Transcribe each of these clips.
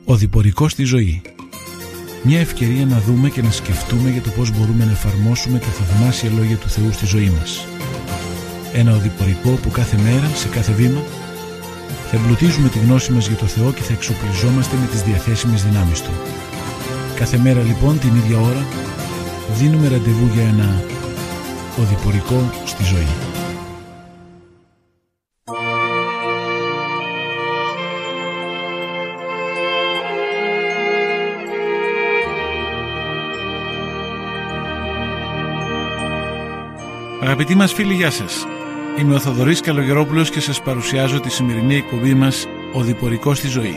Οδηπορικό στη ζωή. Μια ευκαιρία να δούμε και να σκεφτούμε για το πώς μπορούμε να εφαρμόσουμε τα θαυμάσια λόγια του Θεού στη ζωή μας. Ένα οδηπορικό που κάθε μέρα, σε κάθε βήμα, θα εμπλουτίζουμε τη γνώση μας για το Θεό και θα εξοπλιζόμαστε με τις διαθέσιμες δυνάμεις Του. Κάθε μέρα λοιπόν την ίδια ώρα δίνουμε ραντεβού για ένα οδηπορικό στη ζωή. Αγαπητοί μας φίλοι, γεια σας. Είμαι ο Θοδωρής Καλογερόπουλος και σας παρουσιάζω τη σημερινή εκπομπή μας «Οδηπορικό στη ζωή».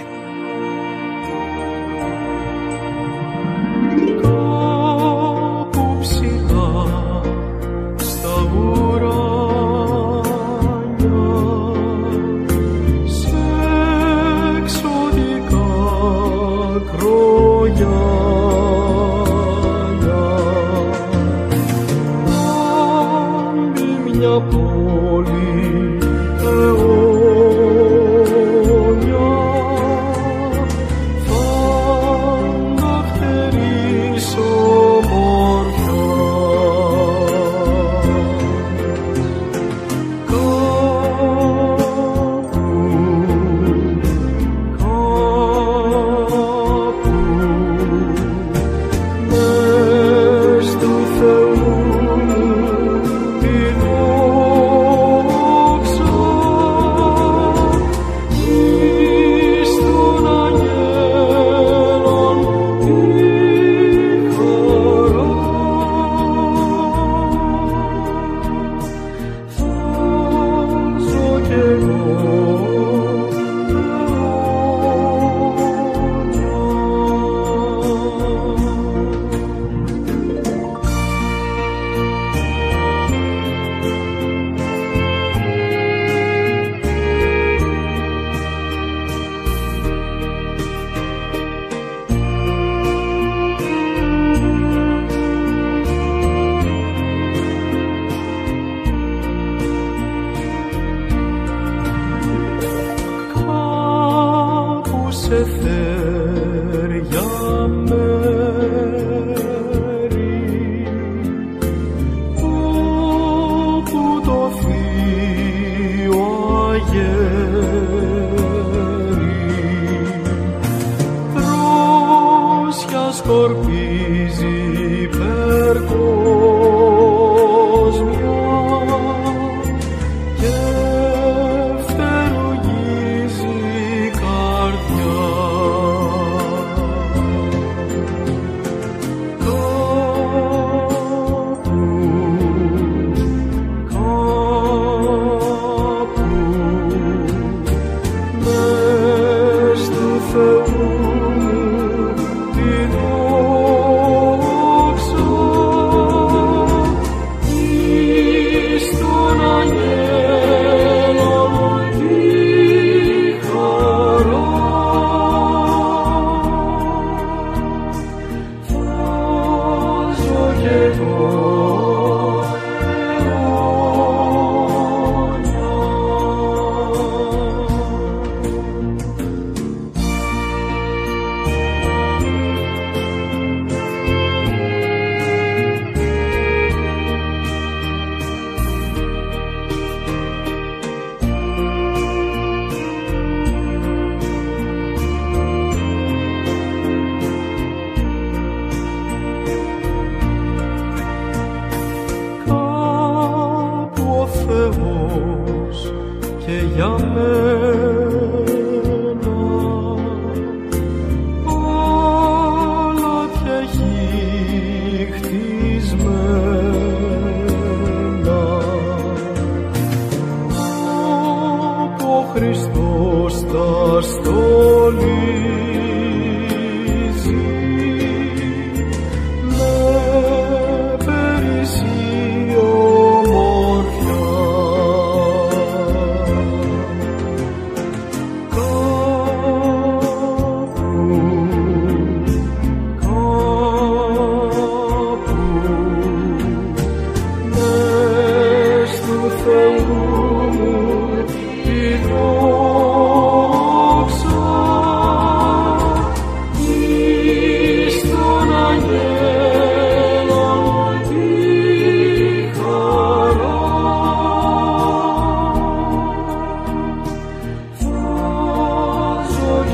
Την δόξα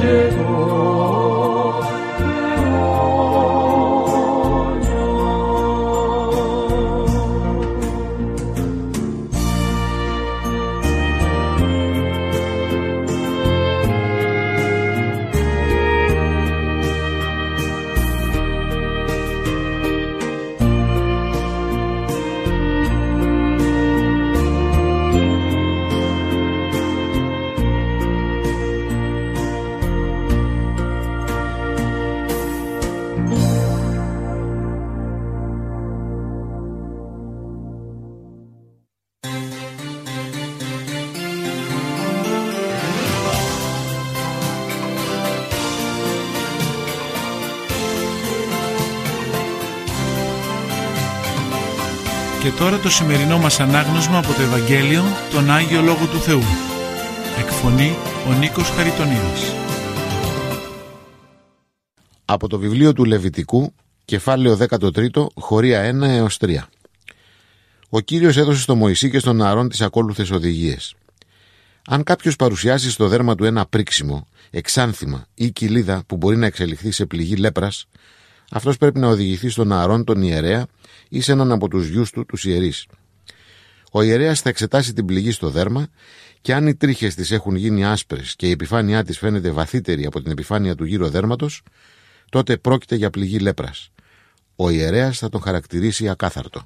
Και τώρα το σημερινό μας ανάγνωσμα από το Ευαγγέλιο, τον Άγιο Λόγο του Θεού. Εκφωνεί ο Νίκος Χαριτονίδης. Από το βιβλίο του Λεβιτικού, κεφάλαιο 13, χωρία 1 έως 3. Ο Κύριος έδωσε στο Μωυσή και στον Ααρών τις ακόλουθες οδηγίες. Αν κάποιος παρουσιάσει στο δέρμα του ένα πρίξιμο, εξάνθημα ή κοιλίδα που μπορεί να εξελιχθεί σε πληγή λέπρας, αυτός πρέπει να οδηγηθεί στον Ααρών τον ιερέα ή σε έναν από τους γιους του, τους ιερείς. Ο ιερέας θα εξετάσει την πληγή στο δέρμα και αν οι τρίχες της έχουν γίνει άσπρες και η επιφάνειά της φαίνεται βαθύτερη από την επιφάνεια του γύρω δέρματος, τότε πρόκειται για πληγή λέπρας. Ο ιερέας θα τον χαρακτηρίσει ακάθαρτο.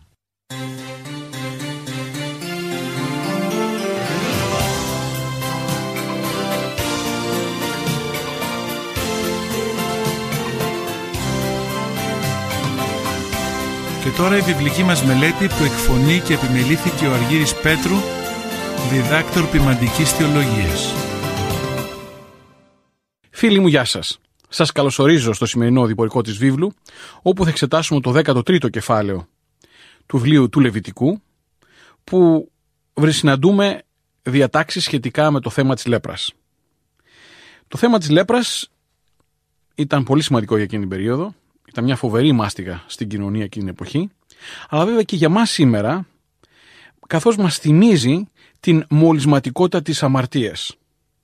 Και τώρα η βιβλική μας μελέτη που εκφωνεί και επιμελήθηκε ο Αργύρης Πέτρου, διδάκτορ ποιμαντικής θεολογίας. Φίλοι μου, γεια σας. Σας καλωσορίζω στο σημερινό διπορικό της βίβλου, όπου θα εξετάσουμε το 13ο κεφάλαιο του βιβλίου του Λεβιτικού, που συναντούμε διατάξεις σχετικά με το θέμα της λέπρας. Το θέμα της λέπρας ήταν πολύ σημαντικό για εκείνη την περίοδο. Ήταν μια φοβερή μάστιγα στην κοινωνία εκείνη την εποχή, αλλά βέβαια και για μας σήμερα, καθώς μας θυμίζει την μολυσματικότητα της αμαρτίας.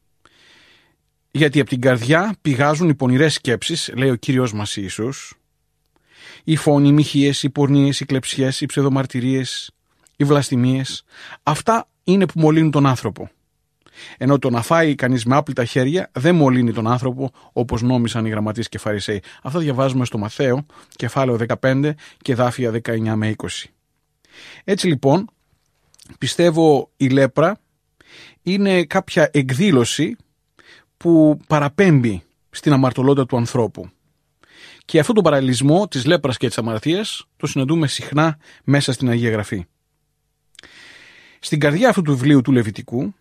Γιατί από την καρδιά πηγάζουν οι πονηρές σκέψεις, λέει ο Κύριος μας Ιησούς, οι φόνοι, οι μοιχείες, οι πορνείες, οι κλεψιές, οι ψευδομαρτυρίες, οι βλαστημίες. Αυτά είναι που μολύνουν τον άνθρωπο. Ενώ το να φάει κανείς με άπλυτα χέρια δεν μολύνει τον άνθρωπο όπως νόμισαν οι γραμματείς και φαρισαίοι. Αυτό διαβάζουμε στο Μαθαίο, κεφάλαιο 15 και εδάφια 19 με 20. Έτσι λοιπόν, πιστεύω η λέπρα είναι κάποια εκδήλωση που παραπέμπει στην αμαρτωλότητα του ανθρώπου. Και αυτόν τον παραλληλισμό της λέπρας και της αμαρτίας το συναντούμε συχνά μέσα στην Αγία Γραφή. Στην καρδιά αυτού του βιβλίου του Λεβιτικού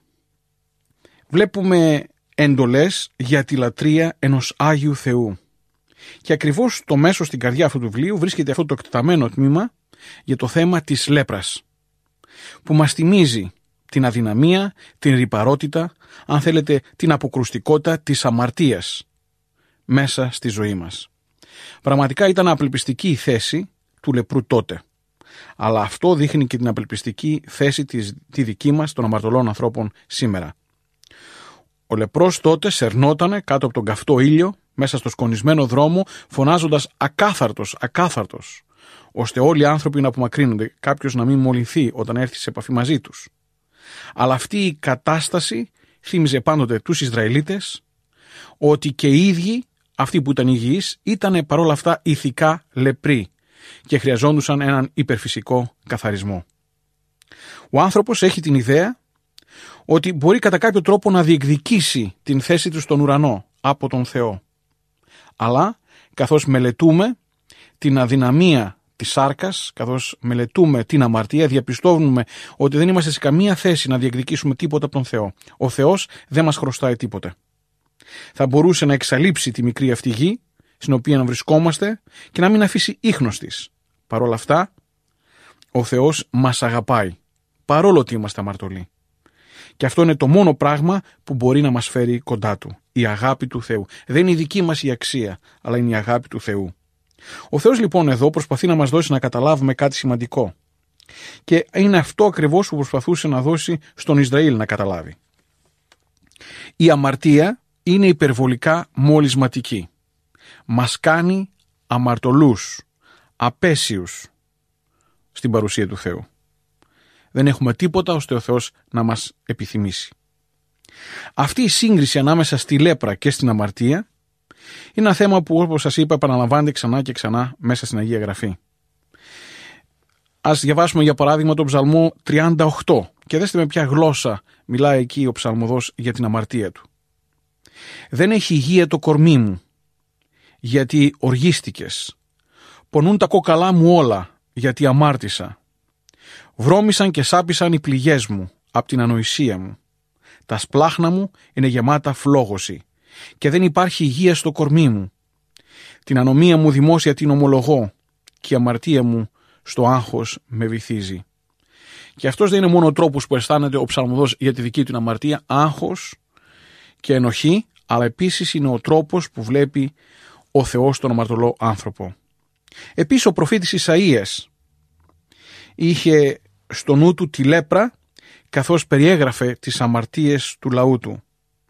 βλέπουμε εντολές για τη λατρεία ενός Άγιου Θεού. Και ακριβώς το μέσο στην καρδιά αυτού του βιβλίου βρίσκεται αυτό το εκτεταμένο τμήμα για το θέμα της λέπρας, που μας θυμίζει την αδυναμία, την ρυπαρότητα, αν θέλετε την αποκρουστικότητα της αμαρτίας μέσα στη ζωή μας. Πραγματικά ήταν απελπιστική η θέση του λεπρού τότε. Αλλά αυτό δείχνει και την απελπιστική θέση τη δική μας των αμαρτωλών ανθρώπων σήμερα. Ο λεπρός τότε σερνότανε κάτω από τον καυτό ήλιο, μέσα στο σκονισμένο δρόμο, φωνάζοντας «Ακάθαρτος, ακάθαρτος», ώστε όλοι οι άνθρωποι να απομακρύνονται, κάποιος να μην μολυνθεί όταν έρθει σε επαφή μαζί τους. Αλλά αυτή η κατάσταση θύμιζε πάντοτε τους Ισραηλίτες ότι και οι ίδιοι, αυτοί που ήταν υγιείς, ήταν παρόλα αυτά ηθικά λεπροί και χρειαζόντουσαν έναν υπερφυσικό καθαρισμό. Ο άνθρωπος έχει την ιδέα ότι μπορεί κατά κάποιο τρόπο να διεκδικήσει την θέση του στον ουρανό από τον Θεό. Αλλά καθώς μελετούμε την αδυναμία της σάρκας, καθώς μελετούμε την αμαρτία, διαπιστώνουμε ότι δεν είμαστε σε καμία θέση να διεκδικήσουμε τίποτα από τον Θεό. Ο Θεός δεν μας χρωστάει τίποτε. Θα μπορούσε να εξαλείψει τη μικρή αυτή γη στην οποία να βρισκόμαστε και να μην αφήσει ίχνος της. Παρ' όλα αυτά, ο Θεός μας αγαπάει, παρόλο ότι είμαστε αμαρτωλοί. Και αυτό είναι το μόνο πράγμα που μπορεί να μας φέρει κοντά Του. Η αγάπη του Θεού. Δεν είναι η δική μας η αξία, αλλά είναι η αγάπη του Θεού. Ο Θεός λοιπόν εδώ προσπαθεί να μας δώσει να καταλάβουμε κάτι σημαντικό. Και είναι αυτό ακριβώς που προσπαθούσε να δώσει στον Ισραήλ να καταλάβει. Η αμαρτία είναι υπερβολικά μολυσματική. Μας κάνει αμαρτωλούς, απέσιους στην παρουσία του Θεού. Δεν έχουμε τίποτα ώστε ο Θεός να μας επιθυμήσει. Αυτή η σύγκριση ανάμεσα στη λέπρα και στην αμαρτία είναι ένα θέμα που, όπως σας είπα, επαναλαμβάνεται ξανά και ξανά μέσα στην Αγία Γραφή. Ας διαβάσουμε για παράδειγμα τον Ψαλμό 38 και δέστε με ποια γλώσσα μιλάει εκεί ο ψαλμοδός για την αμαρτία του. «Δεν έχει υγεία το κορμί μου, γιατί οργίστηκες. Πονούν τα κόκαλά μου όλα, γιατί αμάρτησα. Βρώμησαν και σάπισαν οι πληγές μου από την ανοησία μου. Τα σπλάχνα μου είναι γεμάτα φλόγωση και δεν υπάρχει υγεία στο κορμί μου. Την ανομία μου δημόσια την ομολογώ και η αμαρτία μου στο άγχος με βυθίζει». Και αυτός δεν είναι μόνο ο τρόπος που αισθάνεται ο ψαλμοδός για τη δική του αμαρτία, άγχος και ενοχή, αλλά επίσης είναι ο τρόπος που βλέπει ο Θεός τον αμαρτωλό άνθρωπο. Επίσης ο προφήτης Ισαΐας είχε στο νου του τη λέπρα καθώς περιέγραφε τις αμαρτίες του λαού του.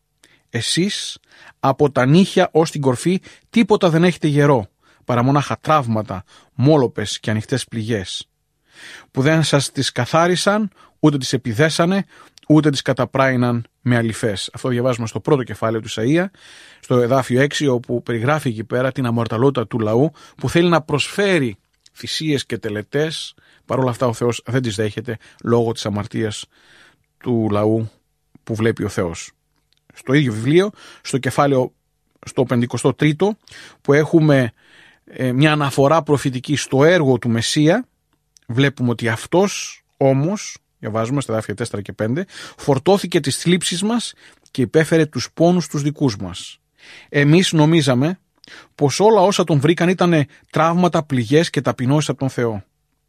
«Εσείς από τα νύχια ως την κορφή τίποτα δεν έχετε γερό, παρά μονάχα τραύματα, μόλοπες και ανοιχτές πληγές, που δεν σας τις καθάρισαν, ούτε τις επιδέσανε, ούτε τις καταπράιναν με αληθές». Αυτό διαβάζουμε στο πρώτο κεφάλαιο του Ισαΐα, στο εδάφιο 6, όπου περιγράφει εκεί πέρα την αμαρταλότητα του λαού που θέλει να προσφέρει θυσίες και τελετές. Παρ' όλα αυτά ο Θεός δεν τις δέχεται λόγω της αμαρτίας του λαού που βλέπει ο Θεός. Στο ίδιο βιβλίο, στο κεφάλαιο στο 53ο, που έχουμε μια αναφορά προφητική στο έργο του Μεσσία, βλέπουμε ότι αυτός όμως, διαβάζουμε στα εδάφια 4 και 5, φορτώθηκε τις θλίψεις μας και υπέφερε τους πόνους τους δικούς μας. Εμείς νομίζαμε πως όλα όσα τον βρήκαν ήταν τραύματα, πληγές και ταπεινώσεις από τον Θεό.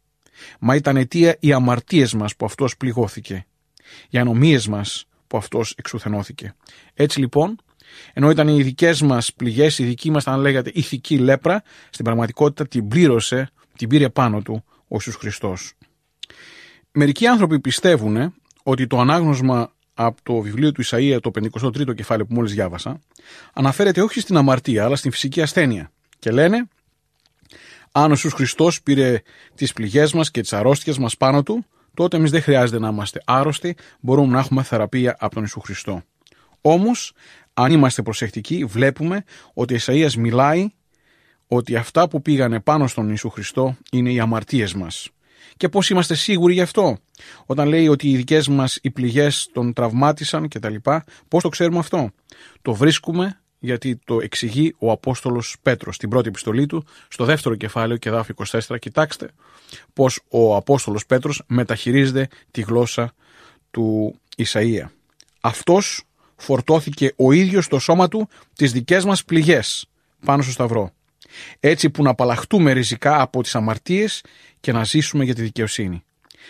Μα ήταν αιτία οι αμαρτίες μας που αυτός πληγώθηκε, οι ανομίες μας που αυτός εξουθενώθηκε. Έτσι λοιπόν, ενώ ήταν οι δικές μας πληγές, η δική μας, αν λέγατε, ηθική λέπρα, στην πραγματικότητα την πλήρωσε, την πήρε πάνω του ο Ιησούς Χριστός. Μερικοί άνθρωποι πιστεύουν ότι το ανάγνωσμα από το βιβλίο του Ισαΐα, το 53ο κεφάλαιο που μόλις διάβασα, αναφέρεται όχι στην αμαρτία, αλλά στην φυσική ασθένεια. Και λένε, αν ο Ιησούς Χριστός πήρε τις πληγές μας και τις αρρώστιες μας πάνω του, τότε εμείς δεν χρειάζεται να είμαστε άρρωστοι, μπορούμε να έχουμε θεραπεία από τον Ιησού Χριστό. Όμως, αν είμαστε προσεκτικοί, βλέπουμε ότι ο Ισαΐας μιλάει ότι αυτά που πήγανε πάνω στον Ιησού Χριστό είναι οι αμαρτίες μας. Και πώς είμαστε σίγουροι γι' αυτό? Όταν λέει ότι οι δικές μας οι πληγές τον τραυμάτισαν κτλ. Πώς το ξέρουμε αυτό? Το βρίσκουμε γιατί το εξηγεί ο Απόστολος Πέτρος στην πρώτη επιστολή του, στο δεύτερο κεφάλαιο και εδάφιο 24. Κοιτάξτε πώς ο Απόστολος Πέτρος μεταχειρίζεται τη γλώσσα του Ισαΐα. Αυτός φορτώθηκε ο ίδιος στο σώμα του τις δικές μας πληγές πάνω στο σταυρό, έτσι που να απαλλαχτούμε ριζικά από τις αμαρτίες και να ζήσουμε για τη δικαιοσύνη.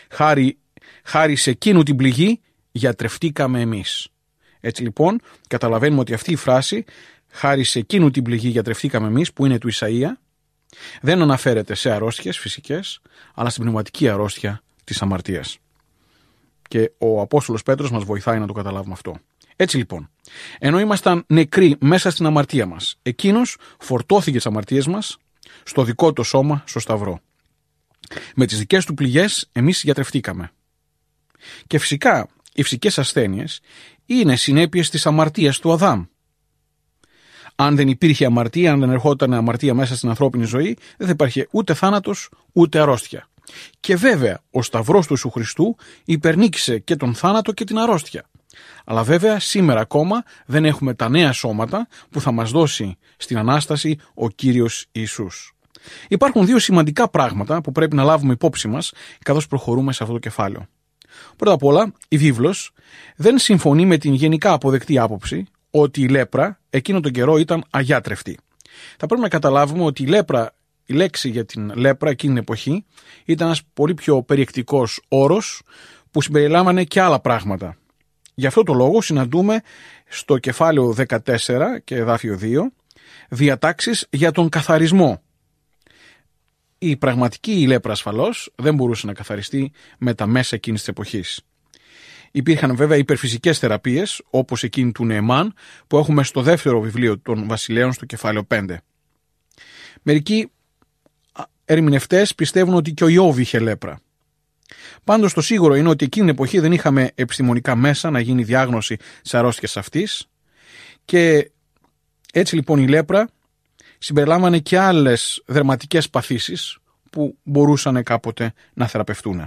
Χάρη σε εκείνου την πληγή γιατρευτήκαμε εμείς. Έτσι λοιπόν καταλαβαίνουμε ότι αυτή η φράση, χάρη σε εκείνου την πληγή γιατρευτήκαμε εμείς, που είναι του Ισαΐα, δεν αναφέρεται σε αρρώστιες φυσικές, αλλά στην πνευματική αρρώστια της αμαρτίας. Και ο Απόστολος Πέτρος μας βοηθάει να το καταλάβουμε αυτό. Έτσι λοιπόν, ενώ ήμασταν νεκροί μέσα στην αμαρτία μας, εκείνος φορτώθηκε τις αμαρτίες μας στο δικό του σώμα, στο σταυρό. Με τις δικές του πληγές εμείς γιατρευτήκαμε. Και φυσικά οι φυσικές ασθένειες είναι συνέπειες της αμαρτίας του Αδάμ. Αν δεν υπήρχε αμαρτία, αν δεν ερχόταν αμαρτία μέσα στην ανθρώπινη ζωή, δεν θα υπάρχει ούτε θάνατος ούτε αρρώστια. Και βέβαια ο σταυρός του Ιησού Χριστού υπερνίκησε και τον θάνατο και την αρρώστια. Αλλά βέβαια σήμερα ακόμα δεν έχουμε τα νέα σώματα που θα μας δώσει στην Ανάσταση ο Κύριος Ιησούς. Υπάρχουν δύο σημαντικά πράγματα που πρέπει να λάβουμε υπόψη μας καθώς προχωρούμε σε αυτό το κεφάλαιο. Πρώτα απ' όλα, η βίβλος δεν συμφωνεί με την γενικά αποδεκτή άποψη ότι η λέπρα εκείνο τον καιρό ήταν αγιάτρευτη. Θα πρέπει να καταλάβουμε ότι η λέξη για την λέπρα εκείνη την εποχή ήταν ένας πολύ πιο περιεκτικός όρος που συμπεριλάμβανε και άλλα πράγματα. Γι' αυτό το λόγο συναντούμε στο κεφάλαιο 14 και εδάφιο 2 διατάξεις για τον καθαρισμό. Η πραγματική λέπρα ασφαλώς δεν μπορούσε να καθαριστεί με τα μέσα εκείνης της εποχής. Υπήρχαν βέβαια υπερφυσικές θεραπείες, όπως εκείνη του Νεεμάν, που έχουμε στο δεύτερο βιβλίο των Βασιλέων, στο κεφάλαιο 5. Μερικοί ερμηνευτές πιστεύουν ότι και ο Ιώβ είχε λέπρα. Πάντως το σίγουρο είναι ότι εκείνη την εποχή δεν είχαμε επιστημονικά μέσα να γίνει διάγνωση της αρρώστιας αυτής, και έτσι λοιπόν η λέπρα συμπεριλάμβανε και άλλες δερματικές παθήσεις που μπορούσαν κάποτε να θεραπευτούν.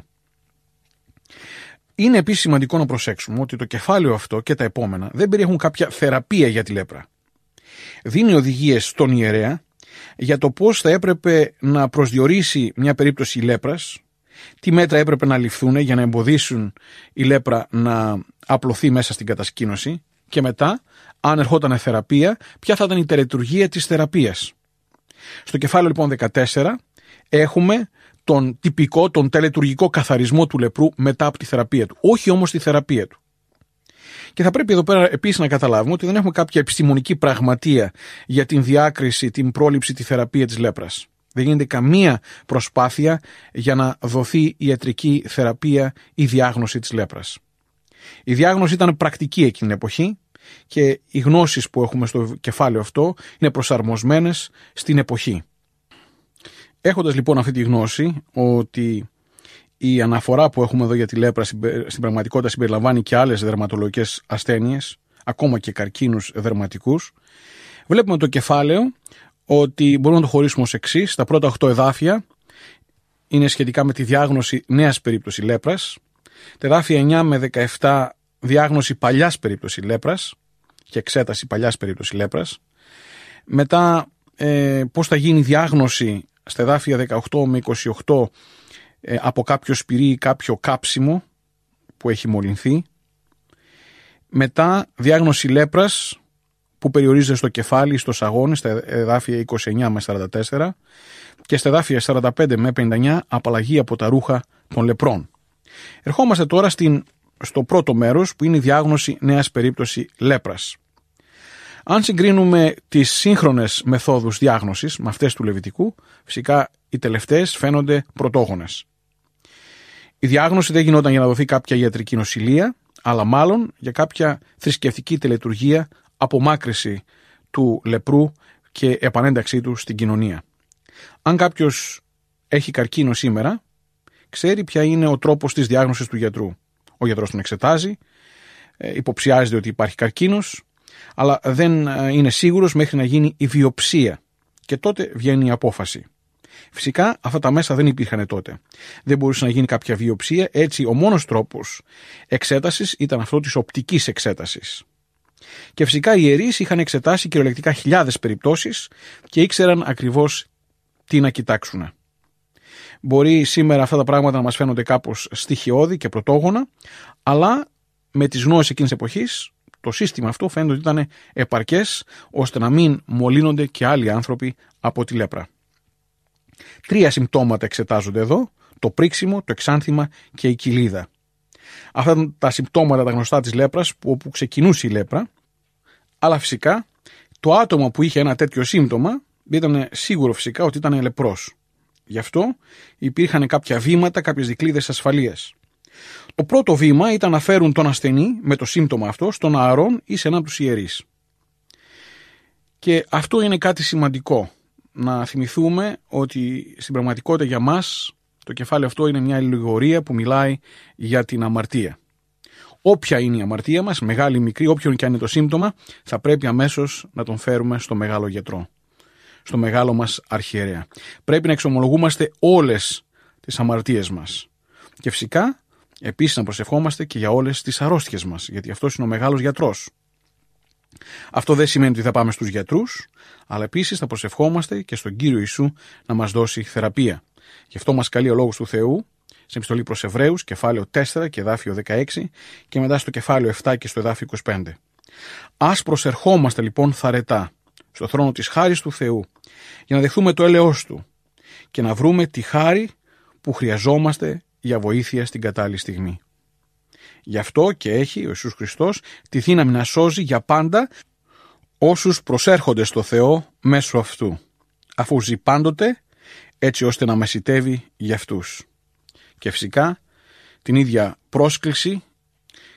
Είναι επίσης σημαντικό να προσέξουμε ότι το κεφάλαιο αυτό και τα επόμενα δεν περιέχουν κάποια θεραπεία για τη λέπρα. Δίνει οδηγίες στον ιερέα για το πώς θα έπρεπε να προσδιορίσει μια περίπτωση λέπρας, τι μέτρα έπρεπε να ληφθούν για να εμποδίσουν η λέπρα να απλωθεί μέσα στην κατασκήνωση, και μετά, αν ερχόταν θεραπεία, ποια θα ήταν η τελετουργία της θεραπείας. Στο κεφάλαιο λοιπόν 14 έχουμε τον τυπικό, τον τελετουργικό καθαρισμό του λεπρού μετά από τη θεραπεία του, όχι όμως τη θεραπεία του. Και θα πρέπει εδώ πέρα επίσης να καταλάβουμε ότι δεν έχουμε κάποια επιστημονική πραγματεία για την διάκριση, την πρόληψη, τη θεραπεία της λέπρας. Δεν γίνεται καμία προσπάθεια για να δοθεί ιατρική θεραπεία ή διάγνωση της λέπρας. Η διάγνωση ήταν πρακτική εκείνη την εποχή και οι γνώσεις που έχουμε στο κεφάλαιο αυτό είναι προσαρμοσμένες στην εποχή. Έχοντας λοιπόν αυτή τη γνώση ότι η αναφορά που έχουμε εδώ για τη λέπρα στην πραγματικότητα συμπεριλαμβάνει και άλλες δερματολογικές ασθένειες, ακόμα και καρκίνους δερματικούς, βλέπουμε το κεφάλαιο ότι μπορούμε να το χωρίσουμε ως εξής. Τα πρώτα 8 εδάφια είναι σχετικά με τη διάγνωση νέας περίπτωση λέπρας, τα εδάφια 9 με 17 διάγνωση παλιάς περίπτωση λέπρας και εξέταση παλιάς περίπτωση λέπρας. Μετά πώς θα γίνει διάγνωση στα εδάφια 18 με 28 από κάποιο σπυρί ή κάποιο κάψιμο που έχει μολυνθεί. Μετά διάγνωση λέπρας που περιορίζεται στο κεφάλι, στο σαγόνι, στα εδάφια 29 με 44, και στα εδάφια 45 με 59 απαλλαγή από τα ρούχα των λεπρών. Ερχόμαστε τώρα στο πρώτο μέρος που είναι η διάγνωση νέας περίπτωση λέπρας. Αν συγκρίνουμε τις σύγχρονες μεθόδους διάγνωσης με αυτές του Λεβιτικού, φυσικά οι τελευταίες φαίνονται πρωτόγονες. Η διάγνωση δεν γινόταν για να δοθεί κάποια ιατρική νοσηλεία, αλλά μάλλον για κάποια θρησκευτική τελετουργία, απομάκρυση του λεπρού και επανένταξή του στην κοινωνία. Αν κάποιος έχει καρκίνο σήμερα, ξέρει ποια είναι ο τρόπος της διάγνωσης του γιατρού. Ο γιατρός τον εξετάζει, υποψιάζεται ότι υπάρχει καρκίνος, αλλά δεν είναι σίγουρος μέχρι να γίνει η βιοψία, και τότε βγαίνει η απόφαση. Φυσικά αυτά τα μέσα δεν υπήρχαν τότε. Δεν μπορούσε να γίνει κάποια βιοψία, έτσι ο μόνος τρόπος εξέτασης ήταν αυτό της οπτικής εξέτασης. Και φυσικά οι ιερείς είχαν εξετάσει κυριολεκτικά χιλιάδες περιπτώσεις και ήξεραν ακριβώς τι να κοιτάξουν. Μπορεί σήμερα αυτά τα πράγματα να μας φαίνονται κάπως στοιχειώδη και πρωτόγωνα, αλλά με τις γνώσεις εκείνης της εποχής το σύστημα αυτό φαίνεται ότι ήταν επαρκές ώστε να μην μολύνονται και άλλοι άνθρωποι από τη λέπρα. 3 συμπτώματα εξετάζονται εδώ: το πρίξιμο, το εξάνθημα και η κοιλίδα. Αυτά ήταν τα συμπτώματα τα γνωστά της λέπρας, όπου ξεκινούσε η λέπρα, αλλά φυσικά το άτομο που είχε ένα τέτοιο σύμπτωμα ήταν σίγουρο φυσικά ότι ήταν λεπρός. Γι' αυτό υπήρχαν κάποια βήματα, κάποιες δικλείδες ασφαλείας. Το πρώτο βήμα ήταν να φέρουν τον ασθενή με το σύμπτωμα αυτό στον Ααρών ή σε έναν από τους ιερείς. Και αυτό είναι κάτι σημαντικό. Να θυμηθούμε ότι στην πραγματικότητα για μας το κεφάλαιο αυτό είναι μια αλληγορία που μιλάει για την αμαρτία. Όποια είναι η αμαρτία μας, μεγάλη ή μικρή, όποιον και αν είναι το σύμπτωμα, θα πρέπει αμέσως να τον φέρουμε στο μεγάλο γιατρό, στο μεγάλο μας αρχιερέα. Πρέπει να εξομολογούμαστε όλες τις αμαρτίες μας. Και φυσικά επίσης να προσευχόμαστε και για όλες τις αρρώστιες μας, γιατί αυτός είναι ο μεγάλος γιατρός. Αυτό δεν σημαίνει ότι θα πάμε στους γιατρούς, αλλά επίσης θα προσευχόμαστε και στον Κύριο Ιησού να μας δώσει θεραπεία. Γι' αυτό μας καλεί ο Λόγος του Θεού στην επιστολή προς Εβραίους, κεφάλαιο 4 και εδάφιο 16, και μετά στο κεφάλαιο 7 και στο εδάφιο 25. Ας προσερχόμαστε λοιπόν θαρετά στο θρόνο της χάρης του Θεού για να δεχθούμε το έλεος Του και να βρούμε τη χάρη που χρειαζόμαστε για βοήθεια στην κατάλληλη στιγμή. Γι' αυτό και έχει ο Ιησούς Χριστός τη δύναμη να σώζει για πάντα όσους προσέρχονται στο Θεό μέσω αυτού, αφού ζει πάντοτε έτσι ώστε να μεσιτεύει για αυτούς. Και φυσικά την ίδια πρόσκληση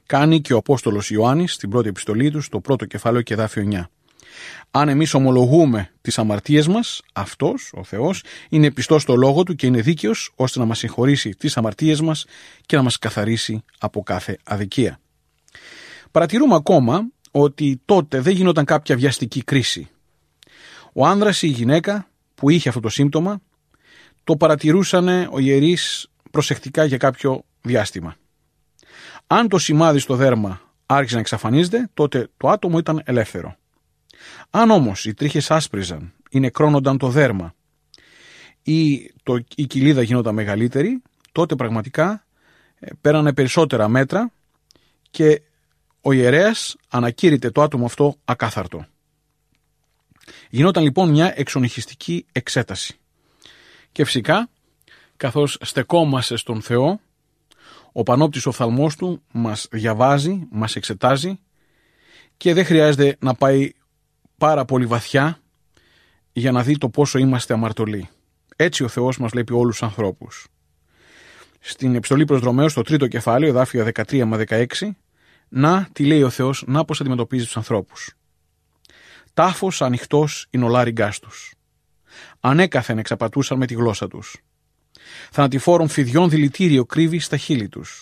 Κάνει και ο Απόστολος Ιωάννης στην πρώτη επιστολή του, στο πρώτο κεφάλαιο και εδάφιο 9. Αν εμείς ομολογούμε τις αμαρτίες μας, αυτός, ο Θεός, είναι πιστός στο λόγο του και είναι δίκαιος ώστε να μας συγχωρήσει τις αμαρτίες μας και να μας καθαρίσει από κάθε αδικία. Παρατηρούμε ακόμα ότι τότε δεν γινόταν κάποια βιαστική κρίση. Ο άνδρας ή η γυναίκα που είχε αυτό το σύμπτωμα το παρατηρούσαν οι ιερείς προσεκτικά για κάποιο διάστημα. Αν το σημάδι στο δέρμα άρχισε να εξαφανίζεται, τότε το άτομο ήταν ελεύθερο. Αν όμως οι τρίχες άσπριζαν ή νεκρώνονταν το δέρμα ή η κοιλίδα γινόταν μεγαλύτερη, τότε πραγματικά πέρανε περισσότερα μέτρα και ο ιερέας ανακήρυτε το άτομο αυτό ακάθαρτο. Γινόταν λοιπόν μια εξονυχιστική εξέταση. Και φυσικά, καθώς στεκόμαστε στον Θεό, ο πανόπτης οφθαλμός του μας διαβάζει, μας εξετάζει και δεν χρειάζεται να πάει πάρα πολύ βαθιά για να δει το πόσο είμαστε αμαρτωλοί. Έτσι ο Θεός μας βλέπει όλους τους ανθρώπους. Στην επιστολή προς Ρωμαίους, στο 3ο κεφάλαιο, εδάφια 13 με 16, να τι λέει ο Θεός, να πώς αντιμετωπίζει τους ανθρώπους. Τάφος ανοιχτός είναι ο λάριγγάς τους. Ανέκαθεν εξαπατούσαν με τη γλώσσα τους. Θανατηφόρων φιδιών δηλητήριο κρύβει στα χείλη τους.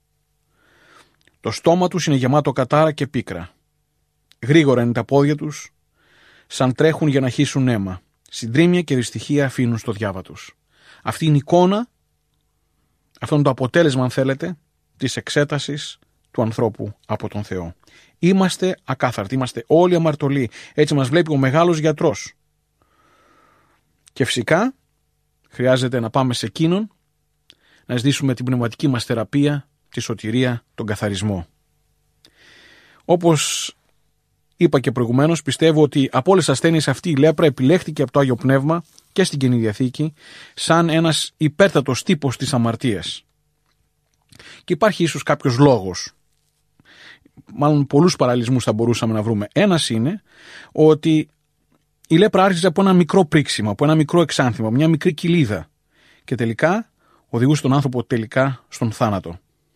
Το στόμα τους είναι γεμάτο κατάρα και πίκρα. Γρήγορα είναι τα πόδια τους, σαν τρέχουν για να χύσουν αίμα. Συντρίμμια και δυστυχία αφήνουν στο διάβα τους. Αυτή είναι η εικόνα, αυτό είναι το αποτέλεσμα, αν θέλετε, της εξέτασης του ανθρώπου από τον Θεό. Είμαστε ακάθαρτοι, είμαστε όλοι αμαρτωλοί. Έτσι μας βλέπει ο μεγάλος γιατρός. Και φυσικά χρειάζεται να πάμε σε εκείνον, να ζητήσουμε την πνευματική μας θεραπεία, τη σωτηρία, τον καθαρισμό. Όπως είπα και προηγουμένως, πιστεύω ότι από όλες τις ασθένειες αυτή η λέπρα επιλέχθηκε από το Άγιο Πνεύμα και στην Καινή Διαθήκη σαν ένας υπέρτατος τύπος της αμαρτίας. Και υπάρχει ίσως κάποιος λόγος. Μάλλον πολλούς παραλληλισμούς θα μπορούσαμε να βρούμε. Ένας είναι ότι η λέπρα άρχιζε από ένα μικρό πρίξιμο, από ένα μικρό εξάνθημα, από μια μικρή κοιλίδα και τελικά οδηγούσε τον άνθρωπο τελικά στον θάνατο.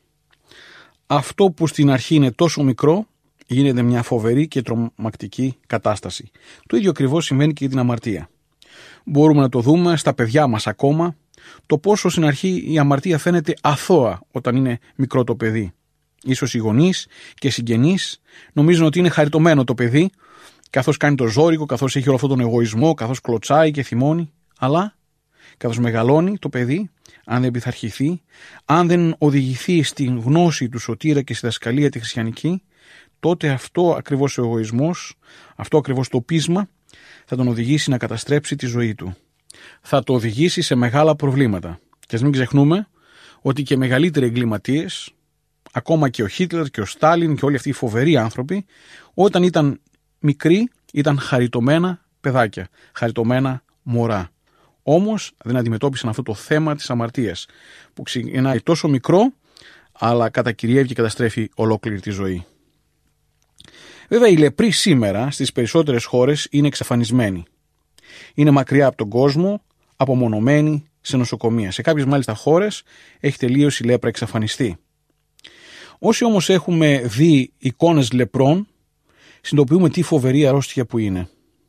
Αυτό που στην αρχή είναι τόσο μικρό γίνεται μια φοβερή και τρομακτική κατάσταση. Το ίδιο ακριβώς συμβαίνει και για την αμαρτία. Μπορούμε να το δούμε στα παιδιά μας ακόμα, το πόσο στην αρχή η αμαρτία φαίνεται αθώα όταν είναι μικρό το παιδί. Ίσως οι γονείς και οι συγγενείς νομίζουν ότι είναι χαριτωμένο το παιδί, καθώς κάνει το ζόρικο, καθώς έχει όλο αυτόν τον εγωισμό, καθώς κλωτσάει και θυμώνει. Αλλά καθώς μεγαλώνει το παιδί, αν δεν πειθαρχηθεί, αν δεν οδηγηθεί στην γνώση του σωτήρα και στη δασκαλία τη χριστιανική, τότε αυτό ακριβώς ο εγωισμός, αυτό ακριβώς το πείσμα θα τον οδηγήσει να καταστρέψει τη ζωή του. Θα το οδηγήσει σε μεγάλα προβλήματα. Και ας μην ξεχνούμε ότι και μεγαλύτεροι εγκληματίες, ακόμα και ο Χίτλερ και ο Στάλιν και όλοι αυτοί οι φοβεροί άνθρωποι, όταν ήταν μικροί ήταν χαριτωμένα παιδάκια, χαριτωμένα μωρά. Όμως δεν αντιμετώπισαν αυτό το θέμα της αμαρτίας, που ξεκινάει τόσο μικρό, αλλά κατακυριεύει και καταστρέφει ολόκληρη τη ζωή. Βέβαια, οι λεπροί σήμερα στις περισσότερες χώρες είναι εξαφανισμένοι. Είναι μακριά από τον κόσμο, απομονωμένοι σε νοσοκομεία. Σε κάποιες μάλιστα χώρες έχει τελείως η λέπρα εξαφανιστεί. Όσοι όμως έχουμε δει εικόνες λεπρών, συνειδητοποιούμε τι φοβερή αρρώστια που είναι.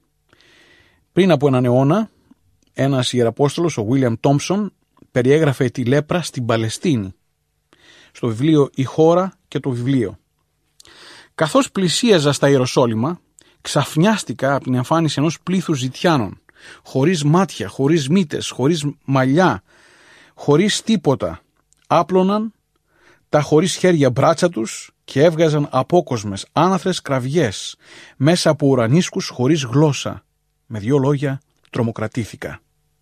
Πριν από έναν αιώνα, ένας ιεραπόστολος, ο William Thompson, περιέγραφε τη λέπρα στην Παλαιστίνη, στο βιβλίο «Η χώρα και το βιβλίο». Καθώς πλησίαζα στα Ιεροσόλυμα, ξαφνιάστηκα από την εμφάνιση ενός πλήθους ζητιάνων, χωρίς μάτια, χωρίς μύτες, χωρίς μαλλιά, χωρίς τίποτα. Άπλωναν τα χωρίς χέρια μπράτσα τους και έβγαζαν απόκοσμες άναθρες κραυγές μέσα από ουρανίσκους χωρίς γλώσσα. Με δύο λόγια, τρομοκρατήθηκα.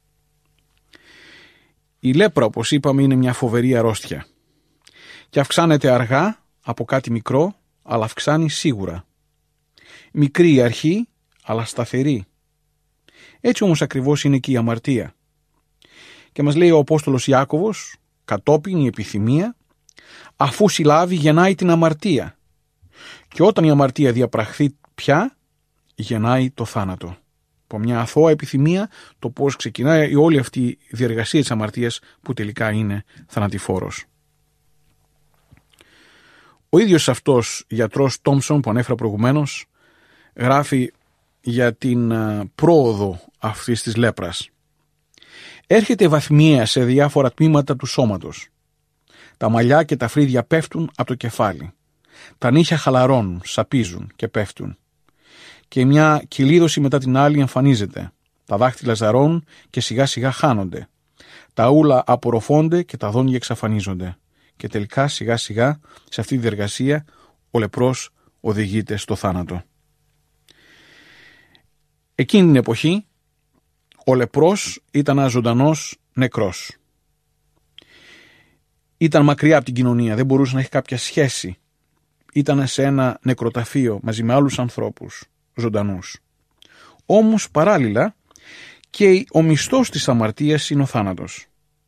Η λέπρα, όπως είπαμε, είναι μια φοβερή αρρώστια και αυξάνεται αργά από κάτι μικρό, αλλά αυξάνει σίγουρα. Μικρή η αρχή, αλλά σταθερή. Έτσι όμως ακριβώς είναι και η αμαρτία. Και μας λέει ο Απόστολος Ιάκωβος, κατόπιν η επιθυμία, αφού συλλάβει γεννάει την αμαρτία. Και όταν η αμαρτία διαπραχθεί πια, γεννάει το θάνατο. Από μια αθώα επιθυμία, το πώς ξεκινάει όλη αυτή η διεργασία της αμαρτίας που τελικά είναι θανατηφόρος. Ο ίδιος αυτός γιατρός Τόμψον που ανέφερα προηγουμένως γράφει για την πρόοδο αυτής της λέπρας. Έρχεται βαθμιαία σε διάφορα τμήματα του σώματος. Τα μαλλιά και τα φρύδια πέφτουν από το κεφάλι. Τα νύχια χαλαρώνουν, σαπίζουν και πέφτουν. Και μια κυλίδωση μετά την άλλη εμφανίζεται. Τα δάχτυλα ζαρώνουν και σιγά σιγά χάνονται. Τα ούλα απορροφώνται και τα δόντια εξαφανίζονται. Και τελικά σιγά σιγά σε αυτή τη διεργασία ο λεπρός οδηγείται στο θάνατο. Εκείνη την εποχή ο λεπρός ήταν ένας ζωντανός νεκρός. Ήταν μακριά από την κοινωνία, δεν μπορούσε να έχει κάποια σχέση. Ήταν σε ένα νεκροταφείο μαζί με άλλους ανθρώπους ζωντανούς. Όμως παράλληλα και ο μισθός της αμαρτίας είναι ο θάνατος.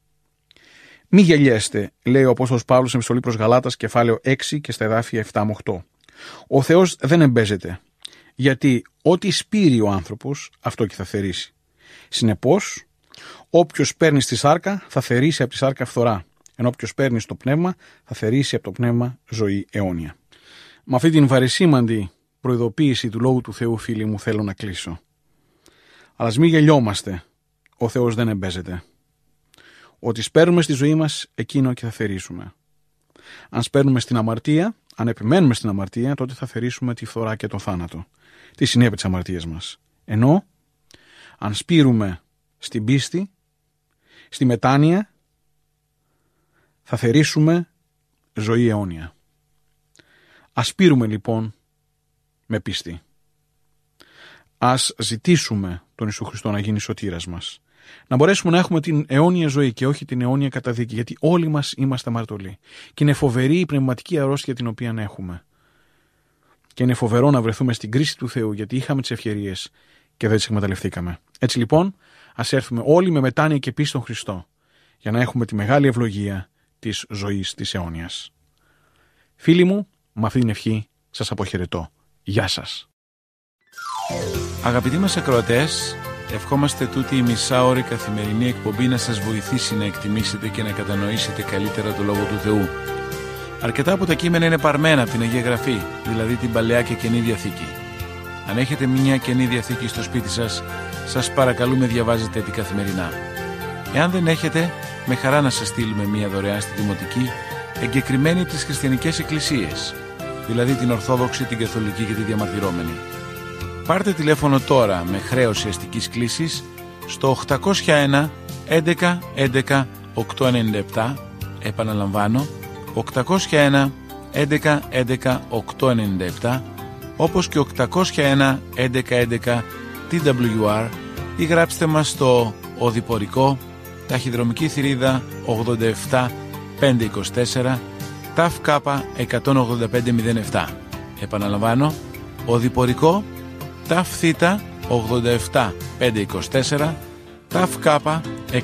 Μη γελιέστε, λέει ο Απόστολος Παύλος σε επιστολή προς Γαλάτας, κεφάλαιο 6 και στα εδάφια 7 με 8. Ο Θεός δεν εμπέζεται, γιατί ό,τι σπείρει ο άνθρωπος, αυτό και θα θερήσει. Συνεπώς, όποιος παίρνει στη σάρκα θα θερήσει από τη σάρκα φθορά, ενώ όποιος παίρνει στο πνεύμα θα θερήσει από το πνεύμα ζωή αιώνια. Με αυτή την βαρισίμαντη προειδοποίηση του Λόγου του Θεού, φίλοι μου, θέλω να κλείσω. Αλλά ας μην γελιόμαστε, ο Θεός δεν εμπέζεται. Ότι σπέρνουμε στη ζωή μας, εκείνο και θα θερήσουμε. Αν σπέρνουμε στην αμαρτία, αν επιμένουμε στην αμαρτία, τότε θα θερήσουμε τη φθορά και το θάνατο. Τι συνέβη της αμαρτίας μας. Ενώ, αν σπείρουμε στην πίστη, στη μετάνοια, θα θερήσουμε ζωή αιώνια. Ας σπείρουμε λοιπόν με πίστη. Ας ζητήσουμε τον Ιησού Χριστό να γίνει σωτήρας μας. Να μπορέσουμε να έχουμε την αιώνια ζωή και όχι την αιώνια καταδίκη, γιατί όλοι μας είμαστε αμαρτωλοί. Και είναι φοβερή η πνευματική αρρώστια την οποία έχουμε. Και είναι φοβερό να βρεθούμε στην κρίση του Θεού, γιατί είχαμε τις ευκαιρίες και δεν τις εκμεταλλευτήκαμε. Έτσι λοιπόν, ας έρθουμε όλοι με μετάνοια και πίστη στον Χριστό, για να έχουμε τη μεγάλη ευλογία της ζωής της αιώνιας. Φίλοι μου, με αυτή την ευχή σας αποχαιρετώ. Γεια σας. Αγαπητοί μας ακροατές, ευχόμαστε τούτη η μισάωρη καθημερινή εκπομπή να σας βοηθήσει να εκτιμήσετε και να κατανοήσετε καλύτερα το Λόγο του Θεού. Αρκετά από τα κείμενα είναι παρμένα από την Αγία Γραφή, δηλαδή την Παλαιά και Καινή Διαθήκη. Αν έχετε μια Καινή Διαθήκη στο σπίτι σας, σας παρακαλούμε διαβάζετε την καθημερινά. Εάν δεν έχετε, με χαρά να σας στείλουμε μια δωρεάν στη Δημοτική, εγκεκριμένη από τις χριστιανικές εκκλησίες, δηλαδή την Ορθόδοξη, την Καθολική και τη Διαμαρτυρόμενη. Πάρτε τηλέφωνο τώρα με χρέωση αστικής κλήσης στο 801 11 11 897, επαναλαμβάνω 801 11 11 897, όπως και 801 11 11 TWR, ή γράψτε μας στο οδηπορικό, ταχυδρομική θηρίδα 87 524, ΤΑΦ ΚΑΠΑ 18507. Επαναλαμβάνω, οδηπορικό, ΤΑΦ ΘΙΤΑ 87 524, ΤΑΦ ΚΑΠΑ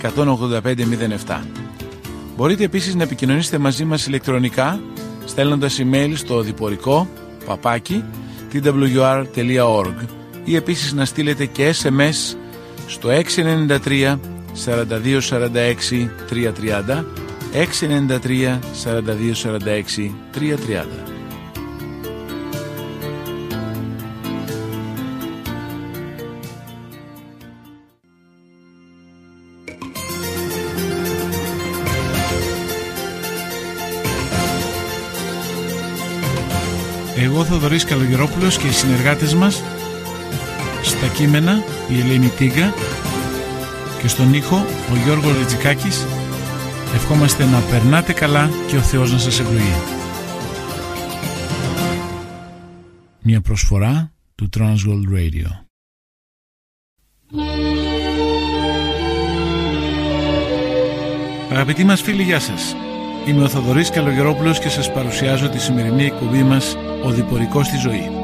18507. Μπορείτε επίσης να επικοινωνήσετε μαζί μας ηλεκτρονικά στέλνοντας email στο οδηπορικό twr.org ή επίσης να στείλετε και SMS στο 693 42 46 330, 693 42 46 330. Εγώ Θοδωρής Καλογερόπουλος και οι συνεργάτες μας, στα κείμενα η Ελένη Τίγκα και στον ήχο ο Γιώργος Ρετζικάκης, ευχόμαστε να περνάτε καλά και ο Θεός να σας ευλογεί. Μια προσφορά του Transworld Radio. Αγαπητοί μας φίλοι, γεια σας. Είμαι ο Θοδωρής Καλογερόπουλος και σας παρουσιάζω τη σημερινή εκπομπή μας «Ο Διπορικός στη ζωή».